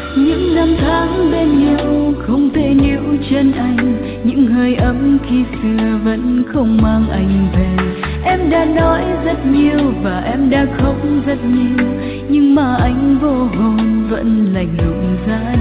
Những năm tháng bên nhau không thể níu chân anh, những hơi ấm khi xưa vẫn không mang anh về. Em đã nói rất nhiều và em đã khóc rất nhiều, nhưng mà anh vô hồn vẫn lạnh lùng ra